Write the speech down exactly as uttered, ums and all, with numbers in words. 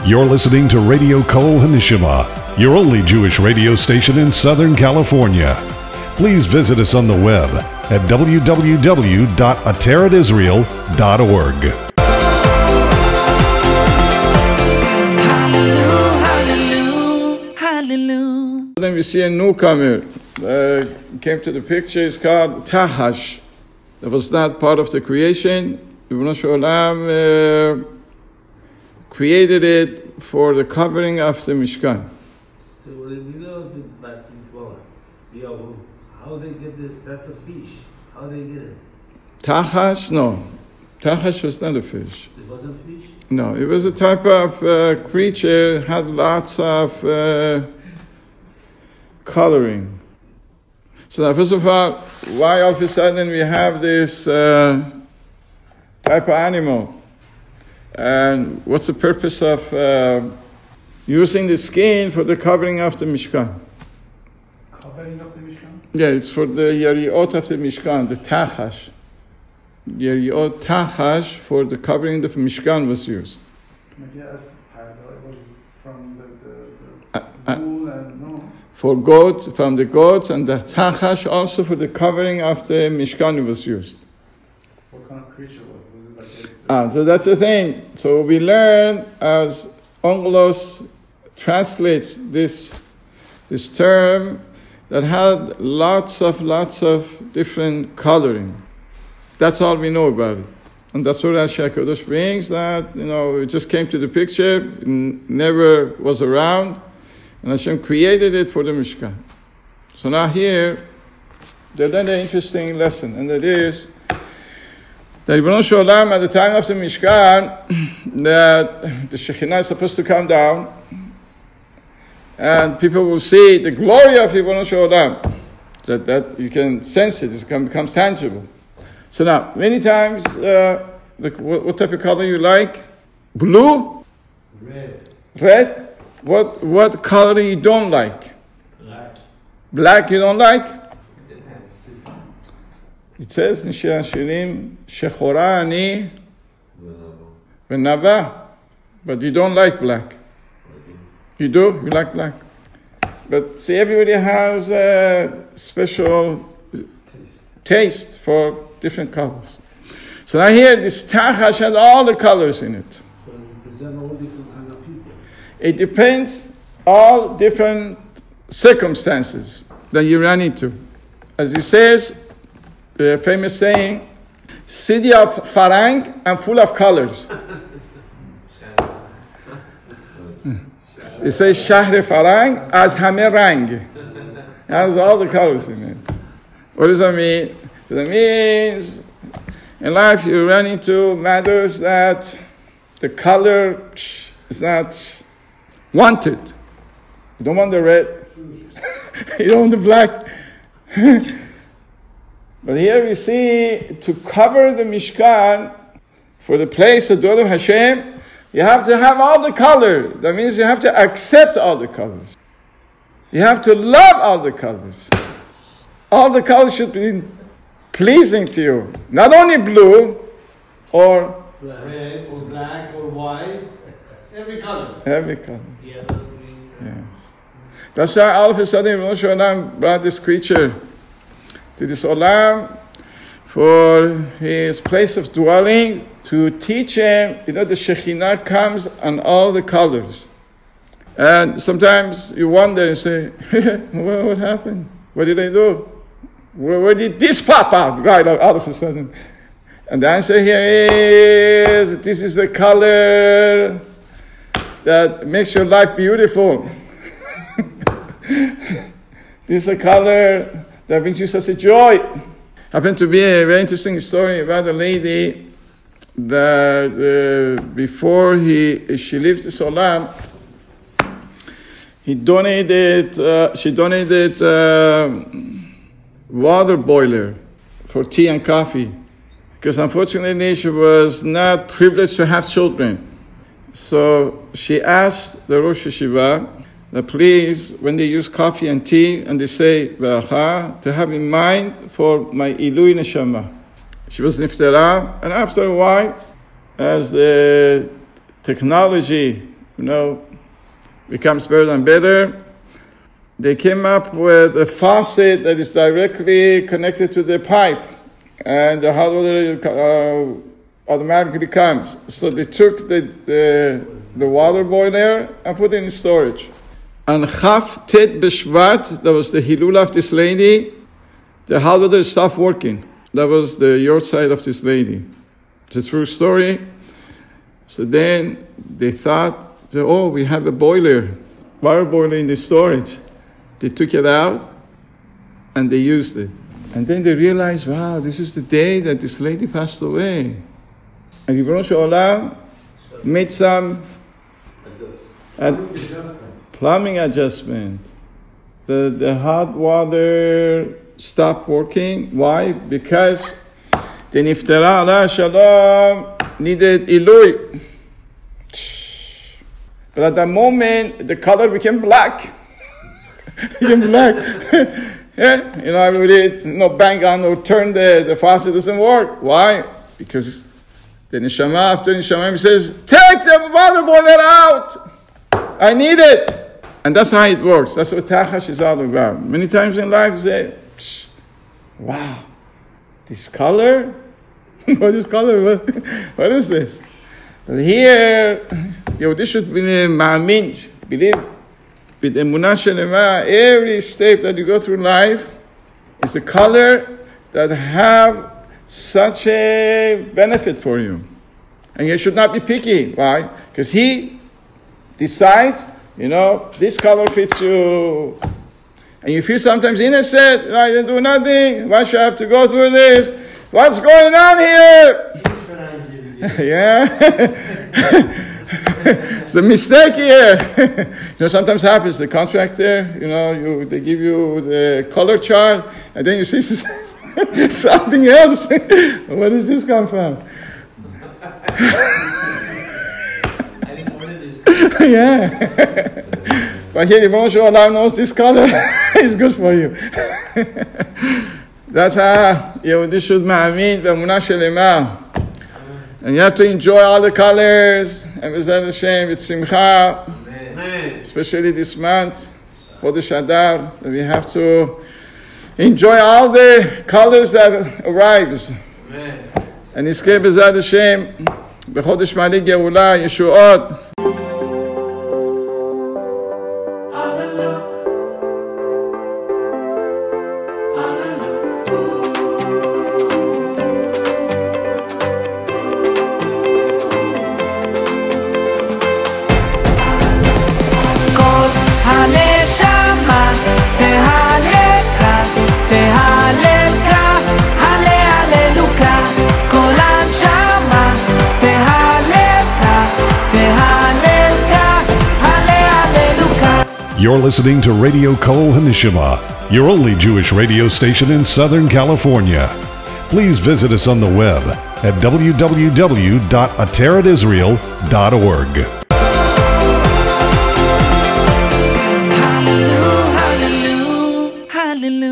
You're listening to Radio Kol Hanishima, your only Jewish radio station in Southern California. Please visit us on the web at w w w dot ateret israel dot org. Then we see a newcomer uh, came to the picture. It's called Tahash. That was not part of the creation. Ibn Shulam uh, created it for the covering of the Mishkan. So what do we know about the how they get this? That's a fish. How they get it? Tahash? No. Tahash was not a fish. It wasn't fish? No, it was a type of uh, creature, had lots of uh, coloring. So now, first of all, why all of a sudden we have this uh, type of animal? And what's the purpose of uh, using the skin for the covering of the Mishkan? Covering of the Mishkan? Yeah, it's for the Yariot of the Mishkan, the Tachash. Yariot Tachash for the covering of the Mishkan was used. Yes, it was from the, the, the uh, bull and no. For goats, from the goats, and the Tachash also for the covering of the Mishkan was used. What kind of creature was it? Was it like a, Ah, so that's the thing. So we learn as Ongelos translates this this term that had lots of lots of different coloring. That's all we know about it. And that's what Rashi HaKadosh brings, that, you know, it just came to the picture, it never was around, and Hashem created it for the Mishkan. So now here, they learned an interesting lesson, and that is that Ribono Shel Olam, at the time of the Mishkan, that the Shekhinah is supposed to come down, and people will see the glory of Ribono Shel Olam, that, that you can sense it, it becomes tangible. So now, many times, uh, look, what, what type of color you like? Blue? Red. Red? What what color you don't like? Black. Black you don't like? It says in Shir HaShirim, Shechora ani v'nava. But you don't like black. You do? You like black. But see, everybody has a special taste, taste for different colors. So now here, this Tachash had all the colors in it. So you present all different kind of people. It depends all different circumstances that you run into. As he says, the famous saying, city of Farang and full of colors. It says Shahr Farang as Hame Rang. It has all the colors in it. What does that mean? So that means in life you run into matters that the color is not wanted. You don't want the red. You don't want the black. But here we see, to cover the Mishkan, for the place of dwelling of Hashem, you have to have all the color. That means you have to accept all the colors. You have to love all the colors. All the colors should be pleasing to you. Not only blue, or red, or black, or white. Every color. Every color. Yeah. Yes. That's why all of a sudden Ribono Shel Olam brought this creature to this Olam for his place of dwelling, to teach him, you know, the Shekhinah comes on all the colors. And sometimes you wonder and say, well, what happened? What did I do? Where, where did this pop out right out, out of a sudden? And the answer here is, this is the color that makes your life beautiful. This is a color that brings you such a joy. Happened to be a very interesting story about a lady that uh, before he she left this Olam, he donated. Uh, she donated uh, water boiler for tea and coffee, because unfortunately she was not privileged to have children. So she asked the Rosh Yeshiva that please, when they use coffee and tea and they say Beracha, to have in mind for my Ilui Neshama. She was Niftera, and after a while, as the technology you know, becomes better and better. They came up with a faucet that is directly connected to the pipe, and the hot water uh, automatically comes. So they took the, the the water boiler and put it in storage. And Chaf Tet B'Shvat, that was the Hilul of this lady, the hot water stopped working. That was the yahrzeit of this lady. It's a true story. So then they thought, oh, we have a boiler, water boiler in the storage. They took it out and they used it. And then they realized, wow, this is the day that this lady passed away. And Ribono Shel Olam made some ad- plumbing adjustment. The, the hot water stopped working. Why? Because the Niftara Aleh Shalom needed Ilui. But at that moment, the color became black. became black. Yeah, you know, I really, you know, bang on or turn the, the faucet, doesn't work. Why? Because the Neshama, after Neshama, says, take the water boiler out. I need it. And that's how it works. That's what Tachash is all about. Many times in life, you say, wow, this color? What is color? What, what is this? But here, yo, this should be a ma'amin, believe. With emunah shelema, every step that you go through life is the color that have such a benefit for you. And you should not be picky. Why? Because he decides, you know, this color fits you. And you feel sometimes innocent, you know, I didn't do nothing. Why should I have to go through this? What's going on here? Yeah. It's a mistake here. You know, sometimes happens, the contractor, you know, you, they give you the color chart, and then you see something else. Where does this come from? I didn't order this. Yeah. But here, Ribono Shel Olam knows this color is good for you. That's how, you know, this should ma'amin v'emunah shelema. And you have to enjoy all the colors, and B'ezrat Hashem, with simcha, Amen. especially this month, Chodesh Adar, that we have to enjoy all the colors that arrives. Amen. And Nizkeh B'ezrat Hashem, B'chodesh Ma'aleh Geula, Yeshuot. You're listening to Radio Kol Hanishima, your only Jewish radio station in Southern California. Please visit us on the web at w w w dot ateret israel dot org. Hallelujah, hallelujah, hallelujah.